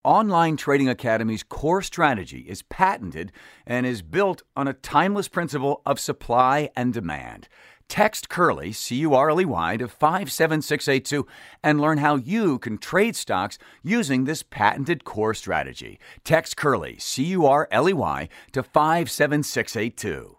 Online Trading Academy's core strategy is patented and is built on a timeless principle of supply and demand. Text Curly, C-U-R-L-E-Y, to 57682 and learn how you can trade stocks using this patented core strategy. Text Curly, C-U-R-L-E-Y, to 57682.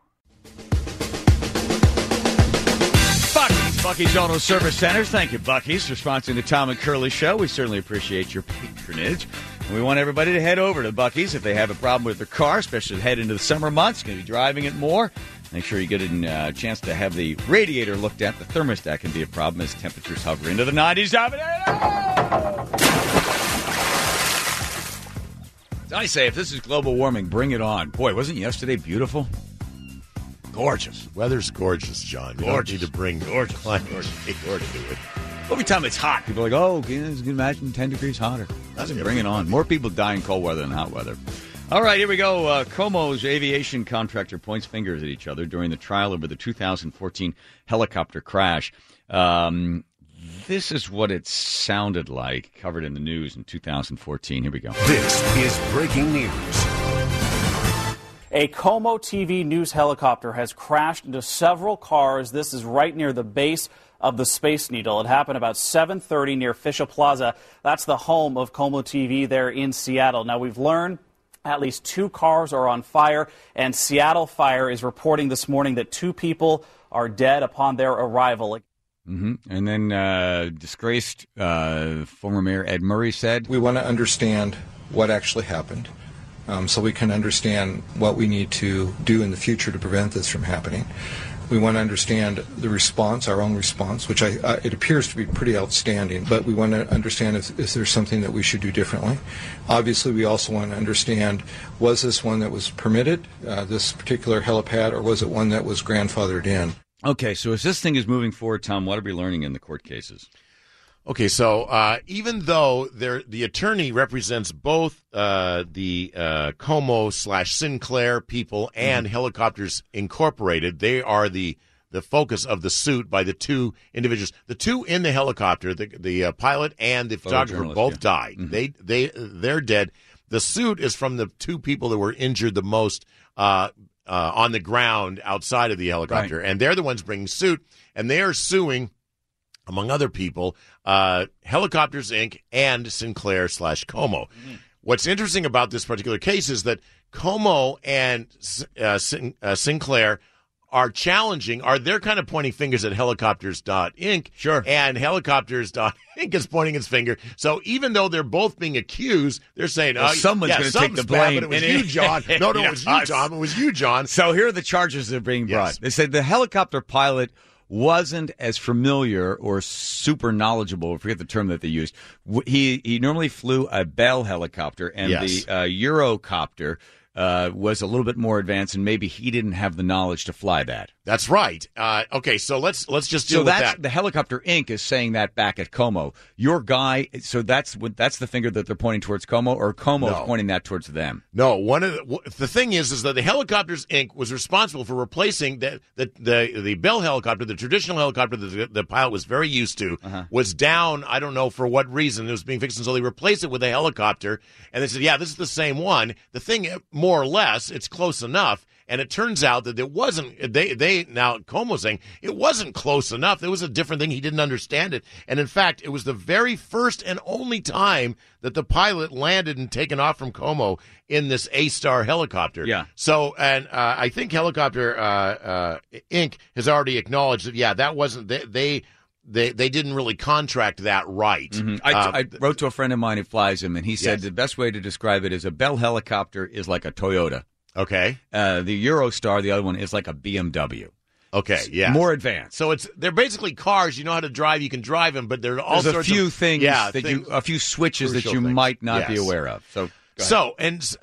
Bucky's Auto Service Centers. Thank you, Bucky's, for sponsoring the Tom and Curly Show. We certainly appreciate your patronage. And we want everybody to head over to Bucky's if they have a problem with their car, especially head into the summer months. Going to be driving it more. Make sure you get a chance to have the radiator looked at. The thermostat can be a problem as temperatures hover into the 90s. I say, if this is global warming, bring it on. Boy, wasn't yesterday beautiful? Gorgeous. Weather's gorgeous, John. You don't need to bring climate change into it. Every time it's hot, people are like, oh, can you imagine 10 degrees hotter? Bring it on. More people die in cold weather than hot weather. All right, here we go. Como's aviation contractor points fingers at each other during the trial over the 2014 helicopter crash. This is what it sounded like, covered in the news in 2014. Here we go. This is breaking news. A Como TV news helicopter has crashed into several cars. This is right near the base of the Space Needle. It happened about 7:30 near Fisher Plaza. That's the home of Como TV there in Seattle. Now, we've learned at least 2 cars are on fire, and Seattle Fire is reporting this morning that 2 people are dead upon their arrival. Mm-hmm. And then disgraced former Mayor Ed Murray said, we want to understand what actually happened. So we can understand what we need to do in the future to prevent this from happening. We want to understand the response, our own response, which it appears to be pretty outstanding, but we want to understand if there's something that we should do differently. Obviously, we also want to understand, was this one that was permitted, this particular helipad, or was it one that was grandfathered in? Okay, so as this thing is moving forward, Tom, what are we learning in the court cases? Okay, so even though the attorney represents both the Como/Sinclair people and Helicopters Incorporated, they are the focus of the suit by the 2 individuals. The 2 in the helicopter, the pilot and the photographer, both died. Mm-hmm. They're dead. The suit is from the 2 people that were injured the most on the ground outside of the helicopter, right. And they're the ones bringing suit, and they are suing, among other people, Helicopters Inc. and Sinclair/Como. Mm-hmm. What's interesting about this particular case is that Como and Sinclair are challenging, they're kind of pointing fingers at Helicopters.Inc. Sure. And Helicopters.Inc. is pointing its finger. So even though they're both being accused, they're saying, someone's going to take the blame. But it was you, John. No, it was you, John. It was you, John. So here are the charges that are being brought. Yes. They said the helicopter pilot wasn't as familiar or super knowledgeable, I forget the term that they used. He normally flew a Bell helicopter, and the Eurocopter was a little bit more advanced, and maybe he didn't have the knowledge to fly that. That's right. Okay, so let's just deal with that. The Helicopter Inc. is saying that back at Como. Your guy, so that's the finger that they're pointing towards Como, or Como is pointing that towards them? No, the thing is that the Helicopters Inc. was responsible for replacing the Bell helicopter, the traditional helicopter that the pilot was very used to, was down, I don't know for what reason, it was being fixed, and so they replaced it with a helicopter, and they said, yeah, this is the same one. The thing, more or less, it's close enough. And it turns out that it wasn't, now Como's saying it wasn't close enough. It was a different thing. He didn't understand it. And in fact, it was the very first and only time that the pilot landed and taken off from Como in this A-Star helicopter. Yeah. So, and I think Helicopter Inc. has already acknowledged that, that wasn't, they didn't really contract that right. Mm-hmm. I wrote to a friend of mine who flies him, and he said the best way to describe it is a Bell helicopter is like a Toyota. Okay. The Eurostar, the other one, is like a BMW. Okay, yeah. More advanced. So they're basically cars. You know how to drive, you can drive them, but there are all sorts of... There's a few things, a few switches that you might not be aware of. So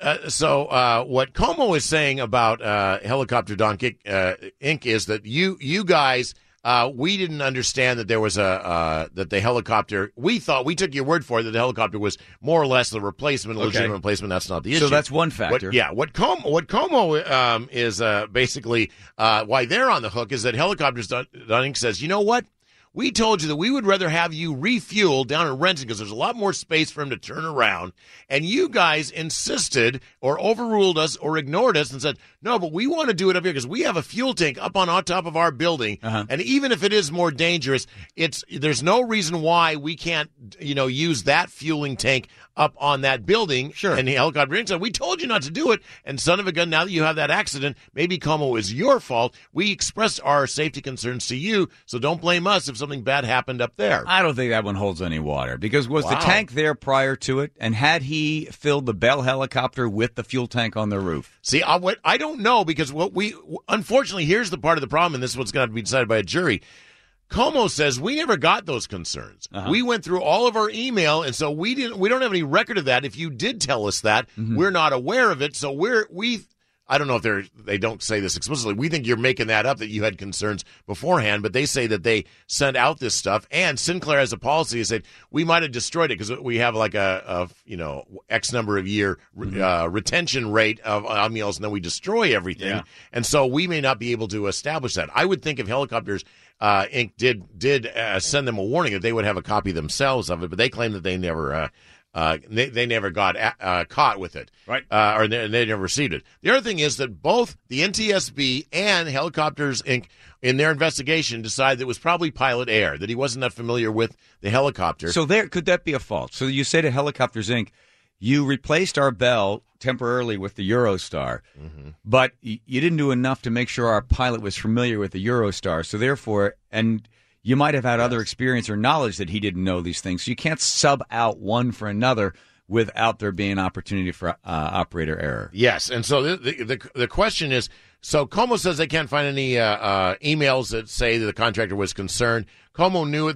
what Como is saying about Helicopter.Inc. Inc. is that you guys... we didn't understand that there was that the helicopter. We took your word for it that the helicopter was more or less the replacement, legitimate replacement. That's not the issue. So that's one factor. What Como is basically why they're on the hook is that Helicopters.Inc. says, you know what? We told you that we would rather have you refuel down in Renton because there's a lot more space for him to turn around. And you guys insisted or overruled us or ignored us and said, no, but we want to do it up here because we have a fuel tank up on top of our building. And even if it is more dangerous, there's no reason why we can't, use that fueling tank up on that building. Sure. And the helicopter said, we told you not to do it. And son of a gun, now that you have that accident, maybe Como is your fault. We expressed our safety concerns to you, so don't blame us if something bad happened up there. I don't think that one holds any water because was the tank there prior to it? And had he filled the Bell helicopter with the fuel tank on the roof? See, I don't know because unfortunately, here's the part of the problem, and this is what's going to be decided by a jury. Como says we never got those concerns. We went through all of our email, and so we don't have any record of that. If you did tell us that, we're not aware of it. So I don't know if they don't say this explicitly. We think you're making that up, that you had concerns beforehand, but they say that they sent out this stuff. And Sinclair has a policy that said we might have destroyed it because we have like a X number of year retention rate of emails, and then we destroy everything. Yeah. And so we may not be able to establish that. I would think if Helicopters Inc. did send them a warning that they would have a copy themselves of it, but they claim that they never. They never got caught with it, right? Or they never received it. The other thing is that both the NTSB and Helicopters Inc. in their investigation decided that it was probably pilot error, that he wasn't that familiar with the helicopter. So could that be a fault? So you say to Helicopters Inc., you replaced our Bell temporarily with the Eurostar, but you didn't do enough to make sure our pilot was familiar with the Eurostar. So therefore, and you might have had other experience or knowledge that he didn't know these things. So you can't sub out one for another without there being an opportunity for operator error. Yes, and so the question is, so Como says they can't find any emails that say that the contractor was concerned. Como knew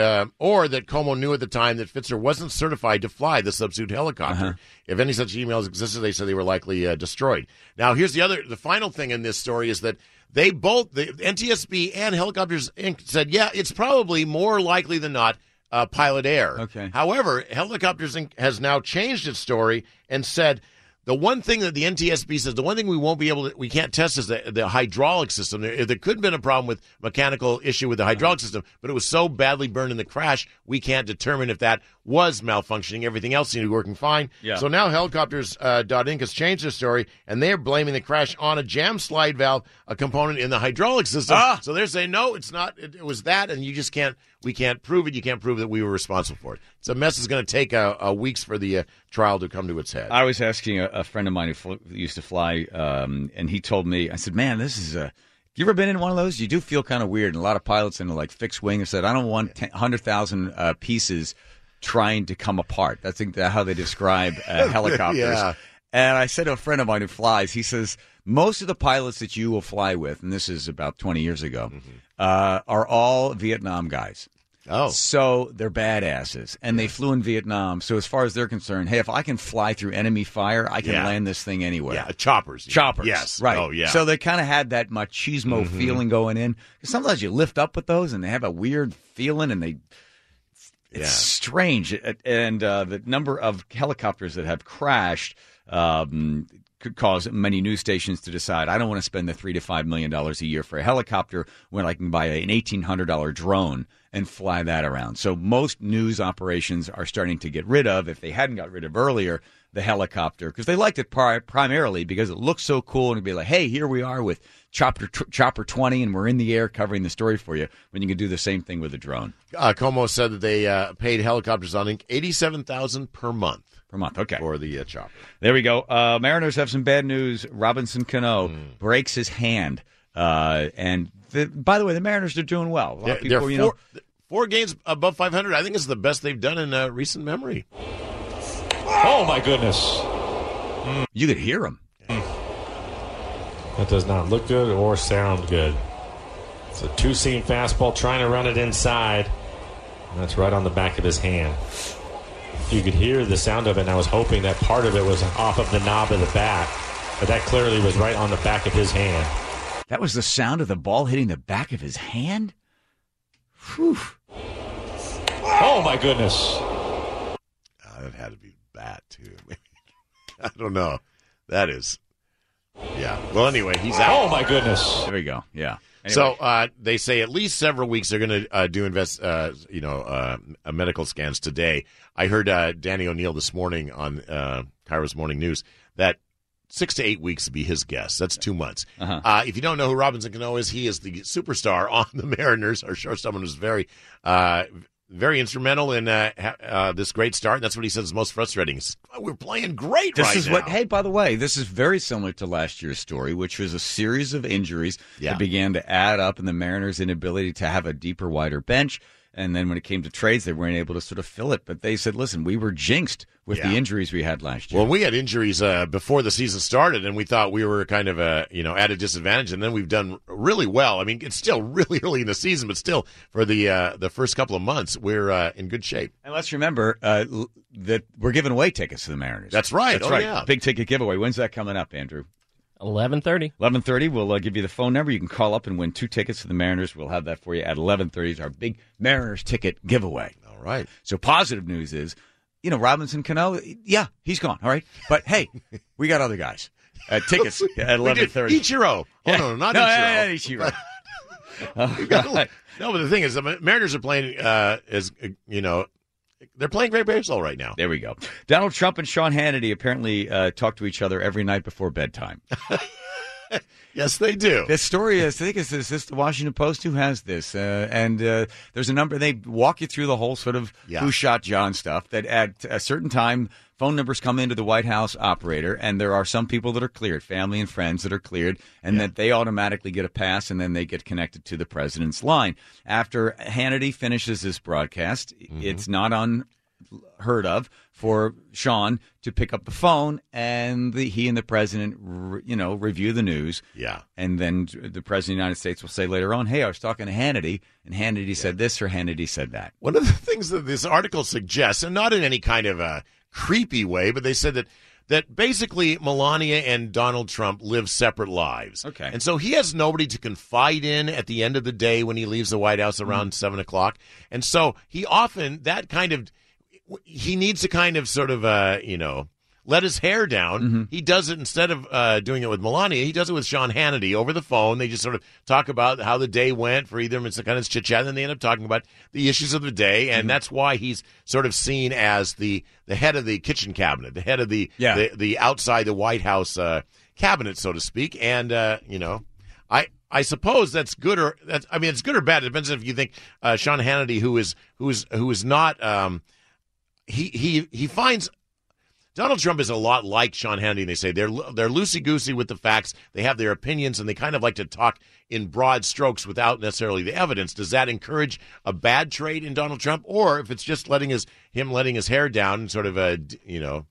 that Como knew at the time that Pfister wasn't certified to fly the substitute helicopter. If any such emails existed, they said they were likely destroyed. Now, here's the final thing in this story is that they both, the NTSB and Helicopters Inc. said, yeah, it's probably more likely than not pilot error. Okay. However, Helicopters Inc. has now changed its story and said the one thing that the NTSB says, the one thing we can't test is the hydraulic system. There could have been a problem with mechanical issue with the hydraulic system, but it was so badly burned in the crash, we can't determine if that was malfunctioning. Everything else seemed to be working fine. Yeah. So now Helicopters Inc. has changed their story, and they're blaming the crash on a jam slide valve, a component in the hydraulic system. So they're saying, no, it's not. It was that, and we can't prove it. You can't prove that we were responsible for it. It's a mess. It's going to take weeks for the trial to come to its head. I was asking a friend of mine who used to fly, and he told me, I said, man, this is you ever been in one of those? You do feel kind of weird. And a lot of pilots in like fixed wing have said, I don't want 100,000 pieces trying to come apart. That's how they describe helicopters. Yeah. And I said to a friend of mine who flies, he says, most of the pilots that you will fly with, and this is about 20 years ago, are all Vietnam guys. Oh. So they're badasses, and they flew in Vietnam. So as far as they're concerned, hey, if I can fly through enemy fire, I can land this thing anywhere. Yeah, choppers. Yes. Right. Oh, yeah. So they kind of had that machismo feeling going in. Sometimes you lift up with those, and they have a weird feeling, and it's strange. And the number of helicopters that have crashed could cause many news stations to decide, I don't want to spend the $3 to $5 million a year for a helicopter when I can buy an $1,800 drone and fly that around. So most news operations are starting to get rid of, if they hadn't got rid of earlier, the helicopter, because they liked it primarily because it looked so cool, and it'd be like, hey, here we are with Chopper 20, and we're in the air covering the story for you, when you can do the same thing with a drone. Como said that they paid Helicopters on Inc. $87,000 per month. Okay. For the chopper. There we go. Mariners have some bad news. Robinson Cano breaks his hand. And by the way, the Mariners are doing well. A lot of people, four games above 500. I think it's the best they've done in recent memory. Oh, my goodness. You could hear him. That does not look good or sound good. It's a two-seam fastball trying to run it inside. And that's right on the back of his hand. You could hear the sound of it, and I was hoping that part of it was off of the knob of the bat. But that clearly was right on the back of his hand. That was the sound of the ball hitting the back of his hand? Whew. Oh, my goodness. That had to be bad, too. I don't know. That is... Yeah. Well, anyway, he's out. Oh, my goodness. There we go. Yeah. So they say at least several weeks they're going to do medical scans today. I heard Danny O'Neill this morning on Kairos Morning News that 6 to 8 weeks would be his guess. That's 2 months. If you don't know who Robinson Cano is, he is the superstar on the Mariners. Our shortstop was very instrumental in this great start. That's what he says is most frustrating. He says, we're playing great now. Hey, by the way, this is very similar to last year's story, which was a series of injuries that began to add up and the Mariners' inability to have a deeper, wider bench. And then when it came to trades, they weren't able to sort of fill it. But they said, listen, we were jinxed with the injuries we had last year. Well, we had injuries before the season started, and we thought we were kind of at a disadvantage. And then we've done really well. I mean, it's still really early in the season, but still for the first couple of months, we're in good shape. And let's remember that we're giving away tickets to the Mariners. That's right. That's right. Yeah. Big ticket giveaway. When's that coming up, Andrew? 11:30. 11:30. We'll give you the phone number. You can call up and win 2 tickets to the Mariners. We'll have that for you at 11:30. It's our big Mariners ticket giveaway. All right. So positive news is, Robinson Cano, he's gone. All right. But, hey, we got other guys. Tickets at 11:30. Ichiro. Oh, no, not Ichiro. Ichiro. No, but the thing is, the Mariners are playing, they're playing great baseball right now. There we go. Donald Trump and Sean Hannity apparently talk to each other every night before bedtime. Yes, they do. This story is, I think, is this the Washington Post who has this? And there's a number. They walk you through the whole sort of who shot John stuff, that at a certain time, phone numbers come into the White House operator, and there are some people that are cleared, family and friends that are cleared, and that they automatically get a pass, and then they get connected to the president's line. After Hannity finishes this broadcast, it's not unheard of for Sean to pick up the phone and he and the president, review the news. Yeah. And then the president of the United States will say later on, hey, I was talking to Hannity, and Hannity said this or Hannity said that. One of the things that this article suggests, and not in any kind of a creepy way, but they said that basically Melania and Donald Trump live separate lives. Okay. And so he has nobody to confide in at the end of the day when he leaves the White House around 7 o'clock. And so he often, he needs to kind of sort of, let his hair down. He does it instead of doing it with Melania. He does it with Sean Hannity over the phone. They just sort of talk about how the day went for either. It's a kind of chit-chat, and then they end up talking about the issues of the day, and that's why he's sort of seen as the head of the kitchen cabinet, the head of the outside the White House cabinet, so to speak. And, I suppose that's good it's good or bad. It depends if you think Sean Hannity, who is not he finds Donald Trump is a lot like Sean Hannity. They say they're loosey-goosey with the facts. They have their opinions, and they kind of like to talk in broad strokes without necessarily the evidence. Does that encourage a bad trait in Donald Trump? Or if it's just letting his hair down and sort of, it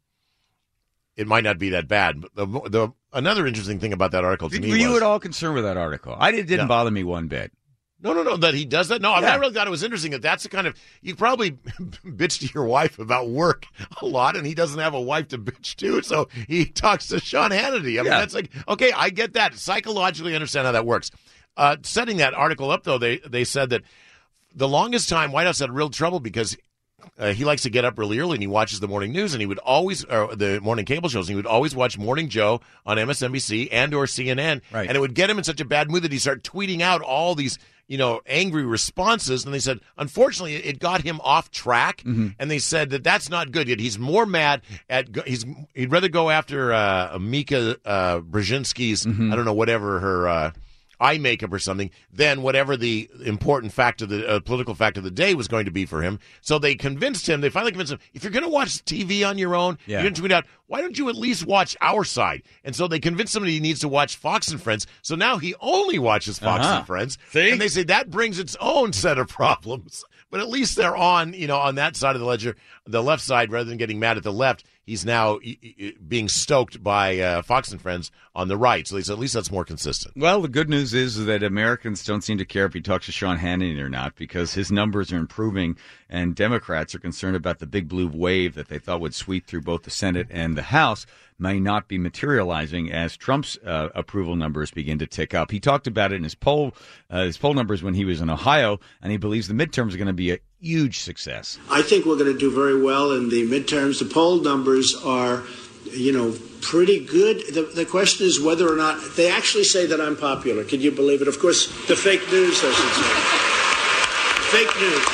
might not be that bad. But another interesting thing about that article to me was... Were you at all concerned with that article? It didn't bother me one bit. No, that he does that? No, I really thought it was interesting that's the kind of... You probably bitch to your wife about work a lot, and he doesn't have a wife to bitch to, so he talks to Sean Hannity. I mean, that's like, okay, I get that. Psychologically understand how that works. Setting that article up, though, they said that the longest time White House had real trouble because he likes to get up really early, and he watches the morning news, and he would always, or the morning cable shows, and he would always watch Morning Joe on MSNBC and or CNN, right. And it would get him in such a bad mood that he'd start tweeting out all these angry responses. And they said, unfortunately, it got him off track. And they said that's not good. Yet he's more mad he'd rather go after Mika Brzezinski's, I don't know, whatever her eye makeup or something, than whatever the important fact of the political fact of the day was going to be for him. So they finally convinced him, if you're going to watch TV on your own, you're going to tweet out, why don't you at least watch our side? And so they convinced him that he needs to watch Fox and Friends. So now he only watches Fox and Friends. See? And they say that brings its own set of problems. But at least they're on that side of the ledger, the left side, rather than getting mad at the left. He's now being stoked by Fox and Friends on the right. So at least that's more consistent. Well, the good news is that Americans don't seem to care if he talks to Sean Hannity or not, because his numbers are improving, and Democrats are concerned about the big blue wave that they thought would sweep through both the Senate and the House may not be materializing as Trump's approval numbers begin to tick up. He talked about it in his poll numbers when he was in Ohio, and he believes the midterms are going to be a huge success. I think we're going to do very well in the midterms. The poll numbers are pretty good. The question is whether or not they actually say that I'm popular. Can you believe it? Of course, the fake news, I should say. Fake news.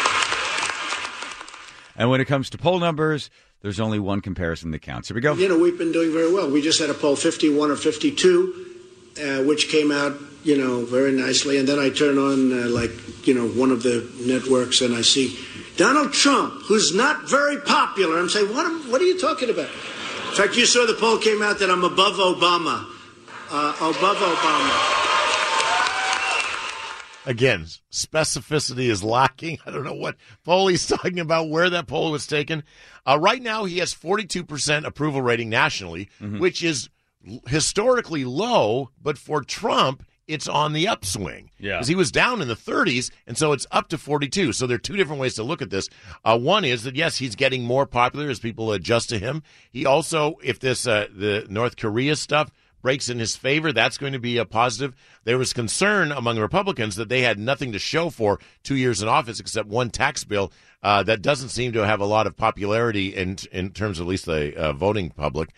And when it comes to poll numbers, there's only one comparison that counts. Here we go. We've been doing very well. We just had a poll 51 or 52, which came out, very nicely. And then I turn on, one of the networks, and I see Donald Trump, who's not very popular. I'm saying, what are you talking about? In fact, you saw the poll came out that I'm above Obama. Again, specificity is lacking. I don't know what poll he's talking about, where that poll was taken. Right now, he has 42% approval rating nationally, which is historically low, but for Trump, it's on the upswing. Yeah. Because he was down in the 30s, and so it's up to 42. So there are two different ways to look at this. One is that, yes, he's getting more popular as people adjust to him. He also, if this the North Korea stuff breaks in his favor, that's going to be a positive. There was concern among Republicans that they had nothing to show for 2 years in office except one tax bill that doesn't seem to have a lot of popularity in terms of at least the voting public.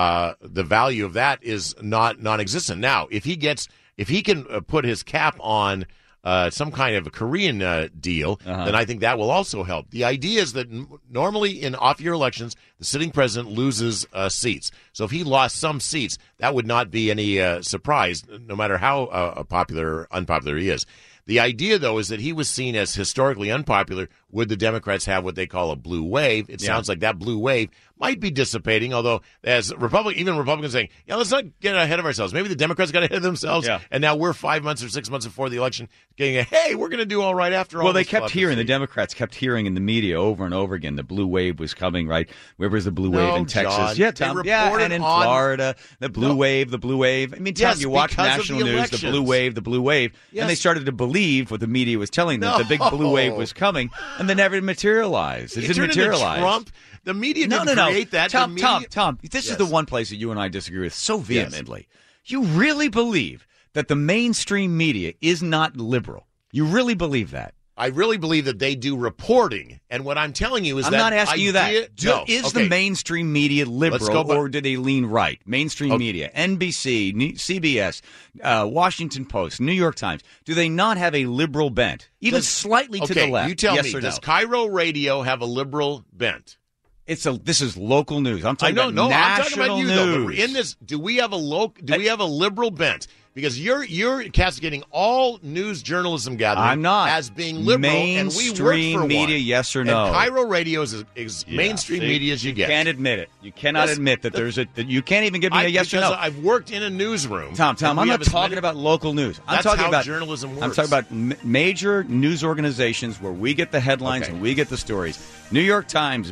The value of that is non-existent. Now, if he can put his cap on some kind of a Korean deal, then I think that will also help. The idea is that normally in off-year elections, the sitting president loses seats. So if he lost some seats, that would not be any surprise, no matter how popular or unpopular he is. The idea, though, is that he was seen as historically unpopular. Would the Democrats have what they call a blue wave? It sounds like that blue wave might be dissipating, although as even Republicans saying, let's not get ahead of ourselves. Maybe the Democrats got ahead of themselves, and now we're 5 months or 6 months before the election getting hey, we're going to do all right after all. Well, they kept hearing, the Democrats kept hearing in the media over and over again, the blue wave was coming, right? Where was the blue wave in Texas? John, yeah, Tom, and in Florida, the blue wave. I mean, Tom, you watch national news, the blue wave, and they started to believe what the media was telling them, the big blue wave was coming, and they never materialized. It didn't materialize. Trump. The media didn't create that. Tom, this is the one place that you and I disagree with so vehemently. Yes. You really believe that the mainstream media is not liberal? You really believe that? I really believe that they do reporting, and what I'm telling you is I'm not asking you that. Is the mainstream media liberal, or do they lean right? Mainstream media, NBC, CBS, Washington Post, New York Times, do they not have a liberal bent, even slightly to the left? You tell yes me, or does no? Cairo Radio have a liberal bent? This is local news. I'm talking about national I'm talking about you, news. Though. In this, do we have a liberal bent? Because you're castigating all news journalism gathering I'm not. as being liberal, and we work for mainstream media, one. yes or no? And Cairo Radio is as mainstream media as you get. You can't admit it. You cannot admit that that you can't even give me a yes or no. I've worked in a newsroom. Tom, I'm not talking about local news. I'm talking about journalism works. I'm talking about major news organizations where we get the headlines and we get the stories. New York Times,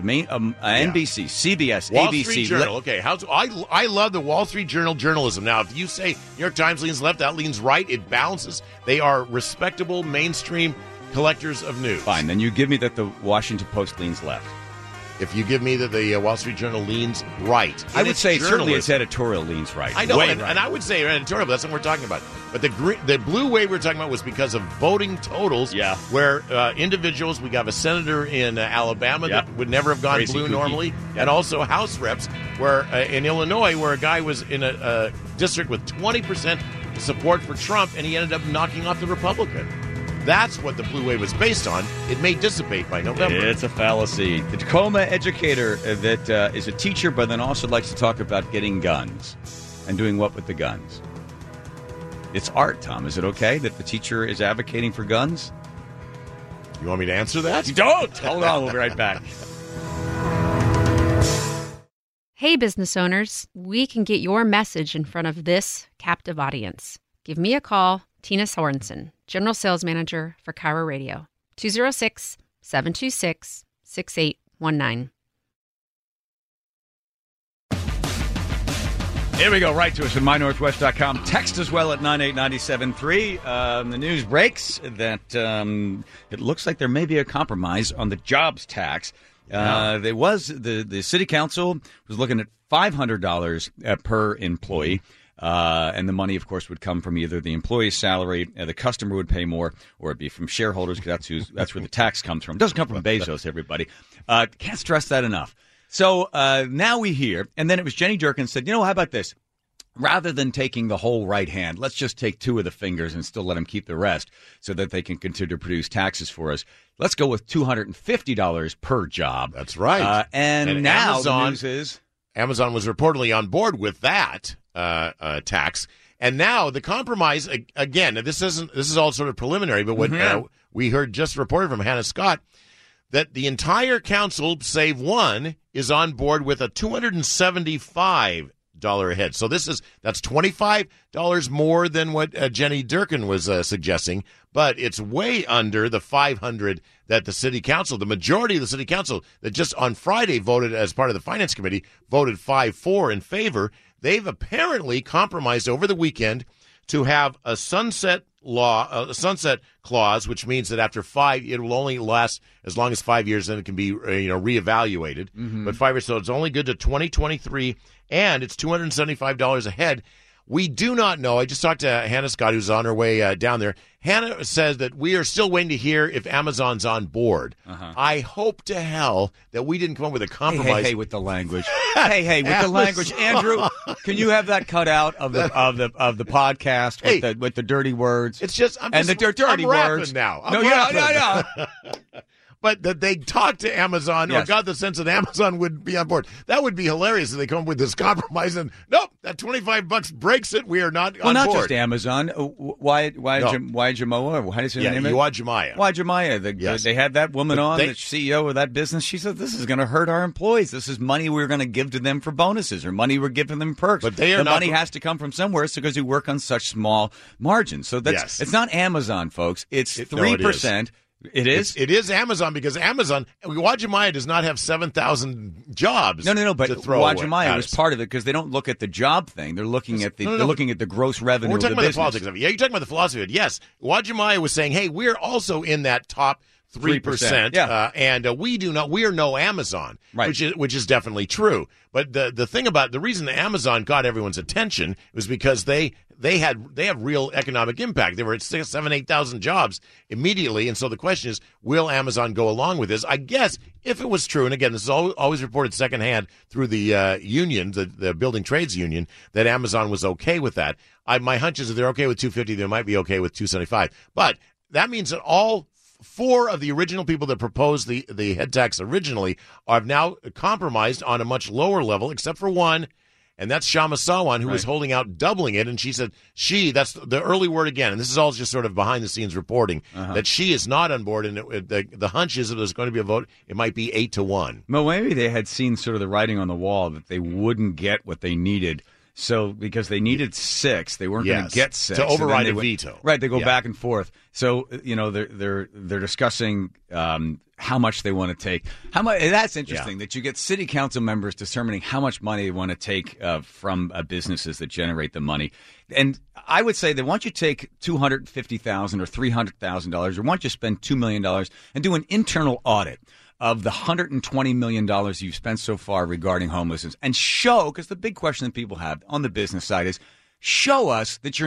NBC, CBS, Wall ABC. Street Journal. I love the Wall Street Journal journalism. Now, if you say New York Times leans left, that leans right, it balances. They are respectable mainstream collectors of news. Fine, then you give me that the Washington Post leans left. If you give me that the Wall Street Journal leans right. I would say certainly its editorial leans right. I know, Way and right. I would say editorial, but that's what we're talking about. But the blue wave we're talking about was because of voting totals, where individuals, we got a senator in Alabama that would never have gone blue normally, and also House reps where in Illinois where a guy was in a district with 20% support for Trump, and he ended up knocking off the Republican. That's what the blue wave was based on. It may dissipate by November. It's a fallacy. The Tacoma educator that is a teacher but then also likes to talk about getting guns and doing what with the guns. It's art, Tom. Is it okay that the teacher is advocating for guns? You want me to answer that? You don't. Hold on. We'll be right back. Hey, business owners. We can get your message in front of this captive audience. Give me a call. Tina Sorensen, General Sales Manager for Cairo Radio, 206-726-6819. Here we go, right to us at mynorthwest.com. Text as well at 98973. The news breaks that it looks like there may be a compromise on the jobs tax. The city council was looking at $500 per employee. And the money, of course, would come from either the employee's salary, the customer would pay more, or it'd be from shareholders because that's where the tax comes from. It doesn't come from Bezos, everybody. Can't stress that enough. So now we hear, and then it was Jenny Durkin said, how about this? Rather than taking the whole right hand, let's just take 2 of the fingers and still let them keep the rest so that they can continue to produce taxes for us. Let's go with $250 per job. That's right. And now Amazon, the news is Amazon was reportedly on board with that tax. And now the compromise, again, this is all sort of preliminary, but what we heard just reported from Hannah Scott, that the entire council, save one, is on board with a $275 a head. So that's $25 more than what Jenny Durkin was suggesting, but it's way under the $500 that the city council, the majority of the city council that just on Friday voted as part of the finance committee, voted 5-4 in favor. They've apparently compromised over the weekend to have a sunset clause, which means that after 5, it will only last as long as 5 years, and it can be reevaluated. But 5 years, so it's only good to 2023, and it's $275 a head. We do not know. I just talked to Hannah Scott, who's on her way down there. Hannah says that we are still waiting to hear if Amazon's on board. I hope to hell that we didn't come up with a compromise. Hey, with the language. hey, with the language, Andrew. Can you have that cut out of the podcast with the dirty words? It's just the dirty words now. No. But that they talked to Amazon or got the sense that Amazon would be on board. That would be hilarious if they come up with this compromise and nope, that $25 breaks it. We are not on board. Well, not just Amazon. Why Jamoa? Why is her name? Yuad Jemiah. Why Jemiah? They had that woman on, the CEO of that business. She said, this is going to hurt our employees. This is money we're going to give to them for bonuses or money we're giving them perks. But the money has to come from somewhere. It's because we work on such small margins. So it's not Amazon, folks. It's 3%. It is? It is Amazon because Amazon, Yuad Jemiah does not have 7,000 jobs. No, but Yuad Jemiah was part of it because they don't look at the job thing. They're looking at they're looking at the gross revenue of the business. We're talking about the politics of it. Yeah, you're talking about the philosophy of it. Yes, Yuad Jemiah was saying, hey, we're also in that top 3%. And we are no Amazon, right. which is definitely true. But the thing about the reason Amazon got everyone's attention was because they have real economic impact. They were at 7,000, 8,000 jobs immediately. And so the question is, will Amazon go along with this? I guess if it was true, and again, this is always reported secondhand through the union, the building trades union, that Amazon was okay with that. My hunch is if they're okay with $250, they might be okay with $275. But that means that all 4 of the original people that proposed the head tax originally have now compromised on a much lower level, except for one, and that's Shama Sawan, who was holding out doubling it. And she said that's the early word again, and this is all just sort of behind-the-scenes reporting, that she is not on board, and the hunch is that there's going to be a vote, it might be 8-1. Well, maybe they had seen sort of the writing on the wall that they wouldn't get what they needed. So because they needed 6, they weren't going to get 6 to override a veto. Right, they go back and forth. So they're discussing how much they want to take. How much? That's interesting that you get city council members determining how much money they want to take from businesses that generate the money. And I would say that once you take $250,000 or $300,000, or once you spend $2 million and do an internal audit of the $120 million you've spent so far regarding homelessness, and show, because the big question that people have on the business side is, show us that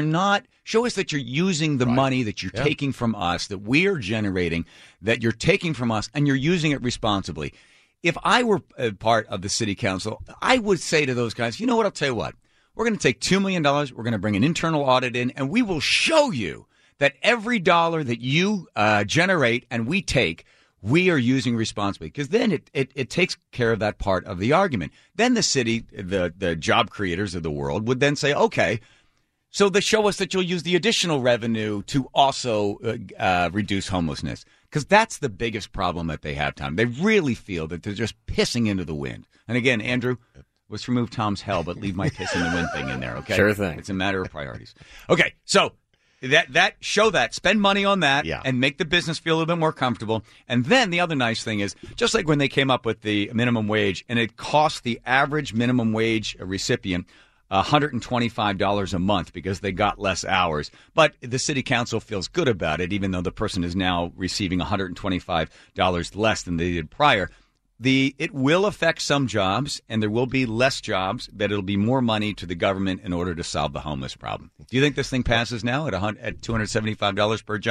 you're using the money that you're taking from us, that we're generating, that you're taking from us, and you're using it responsibly. If I were a part of the city council, I would say to those guys, you know what, I'll tell you what, we're going to take $2 million, we're going to bring an internal audit in, and we will show you that every dollar that you generate and we take, we are using responsibly, because then it takes care of that part of the argument. Then the city, the job creators of the world would then say, okay, so they show us that you'll use the additional revenue to also reduce homelessness, because that's the biggest problem that they have, Tom. They really feel that they're just pissing into the wind. And again, Andrew, let's remove Tom's hell, but leave my piss in the wind thing in there, okay? Sure thing. It's a matter of priorities. Okay, so spend money on that, and make the business feel a little bit more comfortable. And then the other nice thing is, just like when they came up with the minimum wage, and it cost the average minimum wage recipient $125 a month because they got less hours, but the city council feels good about it, even though the person is now receiving $125 less than they did prior. It will affect some jobs, and there will be less jobs, but it'll be more money to the government in order to solve the homeless problem. Do you think this thing passes now at $275 per job?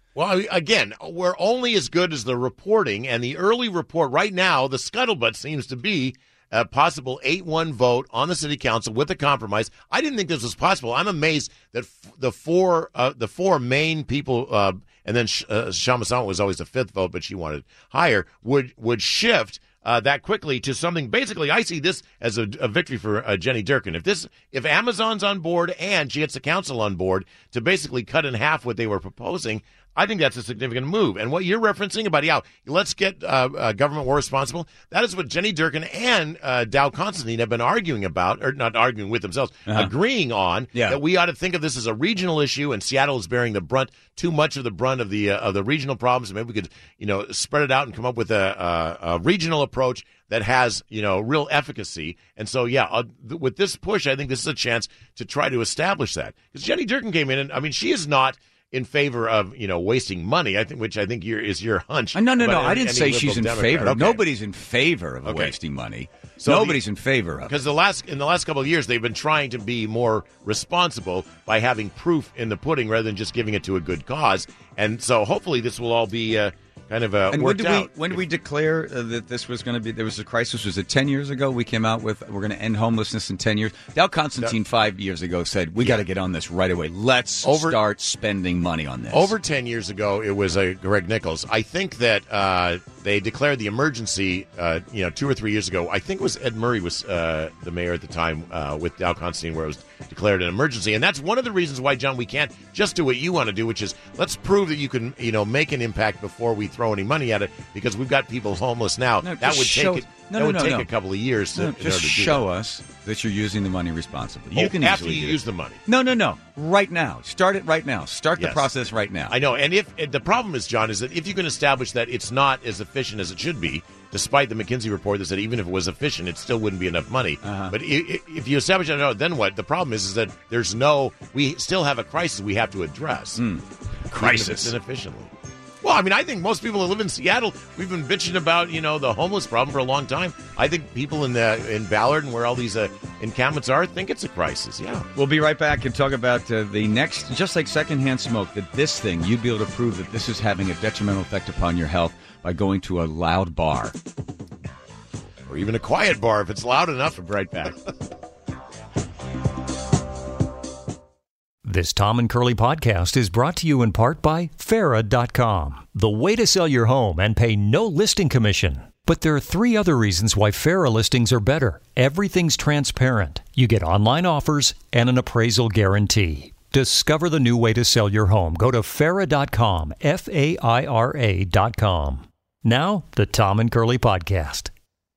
Well, again, we're only as good as the reporting, and the early report right now, the scuttlebutt seems to be a possible 8-1 vote on the city council with a compromise. I didn't think this was possible. I'm amazed that the four main people, and then Shama was always the fifth vote, but she wanted higher, would shift that quickly to something. Basically, I see this as a victory for Jenny Durkan. If Amazon's on board and she gets the council on board to basically cut in half what they were proposing, I think that's a significant move. And what you're referencing about, let's get government more responsible, that is what Jenny Durkan and Dow Constantine have been arguing about, or not arguing with themselves, agreeing on, that we ought to think of this as a regional issue, and Seattle is bearing the brunt, too much of the brunt of the regional problems. Maybe we could, spread it out and come up with a regional approach that has, real efficacy. And so, with this push, I think this is a chance to try to establish that. Because Jenny Durkan came in, and, she is not in favor of, wasting money, which I think is your hunch. No. I didn't say she's in favor. Okay. Nobody's in favor of wasting money. So nobody's in favor of it. Because in the last couple of years, they've been trying to be more responsible by having proof in the pudding rather than just giving it to a good cause. And so hopefully this will all be kind of worked out. When did we declare that this was going to be, there was a crisis? Was it 10 years ago we came out with, we're going to end homelessness in 10 years? Dow Constantine 5 years ago said, we got to get on this right away. Let's start spending money on this. Over 10 years ago, it was Greg Nichols. I think that they declared the emergency, 2 or 3 years ago. I think it was Ed Murray was the mayor at the time with Dow Constantine, where it was declared an emergency. And that's one of the reasons why, John, we can't just do what you want to do, which is let's prove that you can, make an impact before we throw any money at it, because we've got people homeless now. That would take a couple of years to just show us that you're using the money responsibly. You can after you use the money. No. Right now. Start it right now. Start the process right now. I know. And the problem is, John, is that if you can establish that it's not as efficient as it should be, despite the McKinsey report that said even if it was efficient, it still wouldn't be enough money. But if you establish that, then what? The problem is that we still have a crisis we have to address. Crisis. Inefficiently. Well, I think most people who live in Seattle, we've been bitching about, the homeless problem for a long time. I think people in Ballard and where all these encampments are think it's a crisis, We'll be right back and talk about the next, just like secondhand smoke, that this thing, you'd be able to prove that this is having a detrimental effect upon your health by going to a loud bar. Or even a quiet bar if it's loud enough. We'll be right back. This Tom and Curly podcast is brought to you in part by Farah.com, the way to sell your home and pay no listing commission. But there are 3 other reasons why Farah listings are better. Everything's transparent. You get online offers and an appraisal guarantee. Discover the new way to sell your home. Go to Farah.com, Faira.com. Now, the Tom and Curly podcast.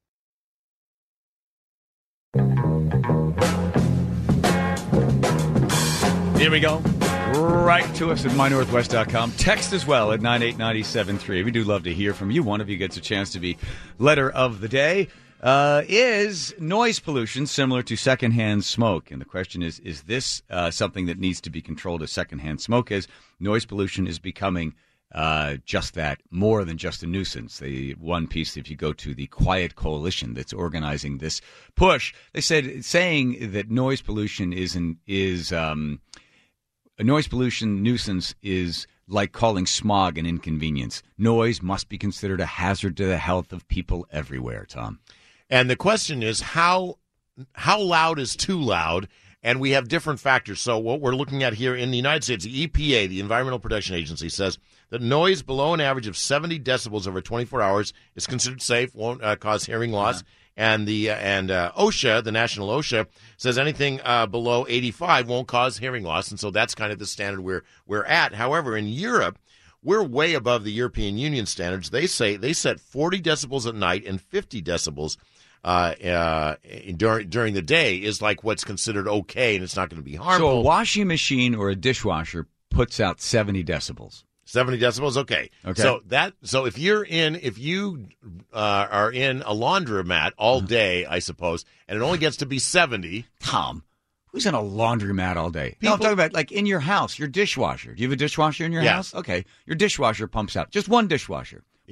Here we go. Write to us at mynorthwest.com. Text as well at 98973. We do love to hear from you. One of you gets a chance to be letter of the day. Is noise pollution similar to secondhand smoke? And the question is this something that needs to be controlled as secondhand smoke is? Noise pollution is becoming just that, more than just a nuisance. The one piece, if you go to the Quiet Coalition that's organizing this push, they saying that noise pollution a noise pollution nuisance is like calling smog an inconvenience. Noise must be considered a hazard to the health of people everywhere, Tom. And the question is, how loud is too loud? And we have different factors. So what we're looking at here in the United States, the EPA, the Environmental Protection Agency, says that noise below an average of 70 decibels over 24 hours is considered safe, won't cause hearing loss. And OSHA, the national OSHA, says anything below 85 won't cause hearing loss, and so that's kind of the standard we're at. However, in Europe, we're way above the European Union standards. They set 40 decibels at night and 50 decibels during the day is like what's considered okay, and it's not going to be harmful. So a washing machine or a dishwasher puts out 70 decibels. 70 decibels, okay. So if you are in a laundromat all day, I suppose, and it only gets to be 70. Tom, who's in a laundromat all day? No, I'm talking about like in your house, your dishwasher. Do you have a dishwasher in your house? Okay, your dishwasher pumps out just one dishwasher.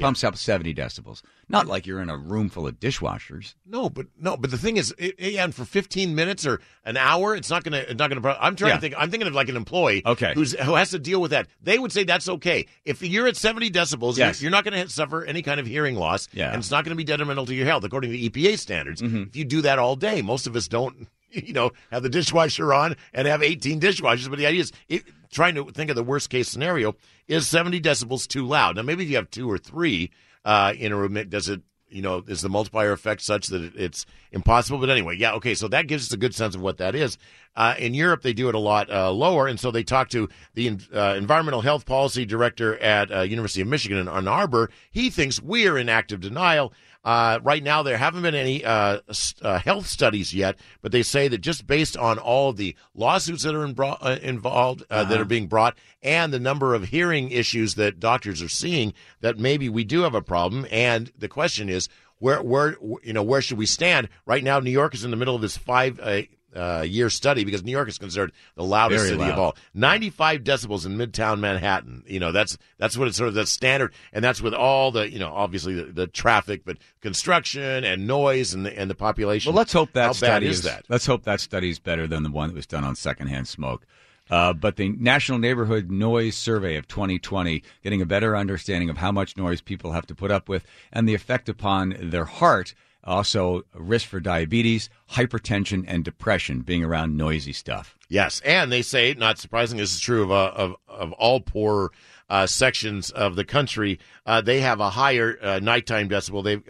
pumps up 70 decibels. Not like you're in a room full of dishwashers. No, but the thing is, and for 15 minutes or an hour, it's not gonna. I'm trying to think. I'm thinking of like an employee, who has to deal with that. They would say that's okay if you're at 70 decibels. You're not going to suffer any kind of hearing loss, and it's not going to be detrimental to your health according to EPA standards. If you do that all day, most of us don't. Have the dishwasher on and have 18 dishwashers. But the idea is, trying to think of the worst case scenario, is 70 decibels too loud? Now, maybe if you have 2 or 3 in a room, does it, is the multiplier effect such that it's impossible? But anyway, so that gives us a good sense of what that is. In Europe, they do it a lot lower, and so they talked to the environmental health policy director at University of Michigan in Ann Arbor. He thinks we're in active denial. Right now, there haven't been any health studies yet, but they say that just based on all of the lawsuits that are involved, that are being brought, and the number of hearing issues that doctors are seeing, that maybe we do have a problem. And the question is, where should we stand? Right now, New York is in the middle of this 5-year study because New York is considered the loudest city of all. 95 decibels in Midtown Manhattan. That's what it's sort of the standard, and that's with all the obviously the traffic, but construction and noise and the population. Well, let's hope that How study bad is that? Let's hope that study is better than the one that was done on secondhand smoke. But the National Neighborhood Noise Survey of 2020, getting a better understanding of how much noise people have to put up with and the effect upon their heart. Also, risk for diabetes, hypertension, and depression being around noisy stuff. Yes, and they say, not surprising, this is true of all poor sections of the country. They have a higher nighttime decibel. They've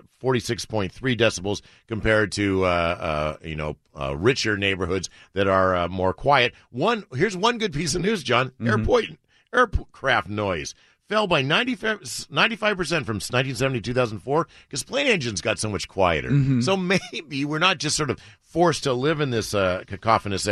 46.3 decibels compared to richer neighborhoods that are more quiet. Here's one good piece of news, John. Aircraft noise fell by 95% from 1970 to 2004 because plane engines got so much quieter. So maybe we're not just sort of forced to live in this cacophonous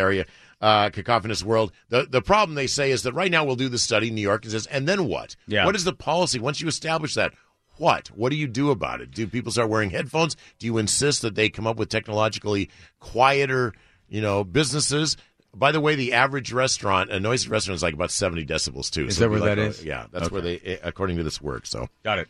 world. The problem, they say, is that right now we'll do the study in New York and says, and then what? Yeah. What is the policy once you establish that? What do you do about it? Do people start wearing headphones? Do you insist that they come up with technologically quieter, businesses? By the way, the average restaurant, a noisy restaurant, is like about 70 decibels, too. Is that where that is? Yeah, that's where they, according to this work. So got it.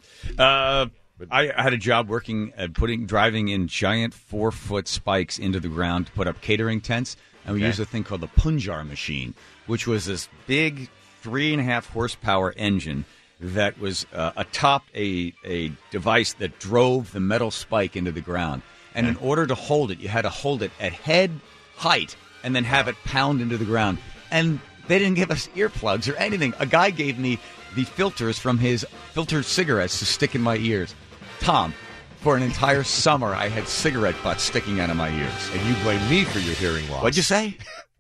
I had a job working at driving in giant 4-foot spikes into the ground to put up catering tents, and we used a thing called the Punjar machine, which was this big 3.5 horsepower engine that was atop a device that drove the metal spike into the ground. And in order to hold it, you had to hold it at head height and then have it pound into the ground. And they didn't give us earplugs or anything. A guy gave me the filters from his filtered cigarettes to stick in my ears. Tom, for an entire summer, I had cigarette butts sticking out of my ears. And you blame me for your hearing loss. What'd you say?